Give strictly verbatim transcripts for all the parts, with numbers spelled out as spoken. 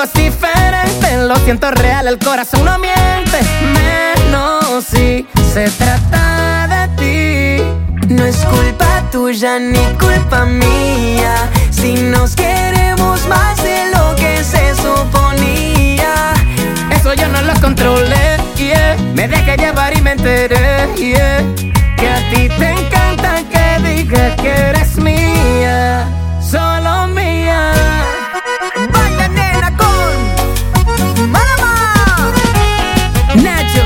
es diferente. Lo siento real, el corazón no miente. Menos si se trata de ti. No es culpa tuya ni culpa mía si nos queremos más de lo que se suponía. Eso yo no lo controlé, yeah. Me dejé llevar y me enteré, yeah, que a ti te encanta que diga que eres mía, solo mía. Baila nena con Malama, Nacho.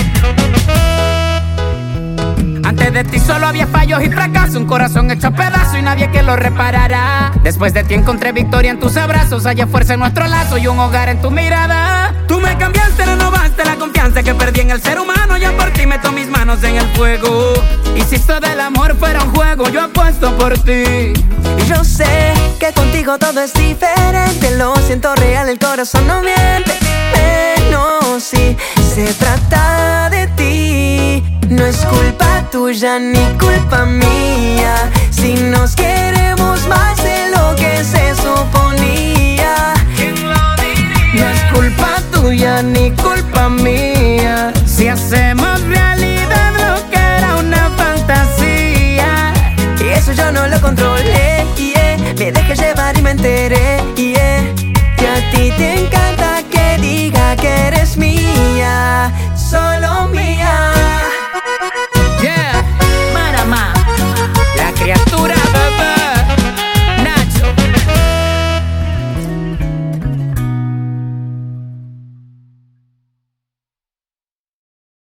Antes de ti solo había fallos y fracasos, un corazón hecho pedazo y nadie que lo reparará. Después de ti encontré victoria en tus abrazos, hallé fuerza en nuestro lazo y un hogar en tu mirada. Tú me cambiaste, renovaste la confianza que perdí en el ser humano. Ya por ti meto mis manos en el fuego. Y si esto del amor fuera un juego, yo apuesto por ti. y yo sé que contigo todo es diferente. Lo siento real, el corazón no miente. Menos si se trata de ti. No es culpa tuya ni culpa mía si nos queremos más de lo que se suponía. No es culpa tuya ni culpa mía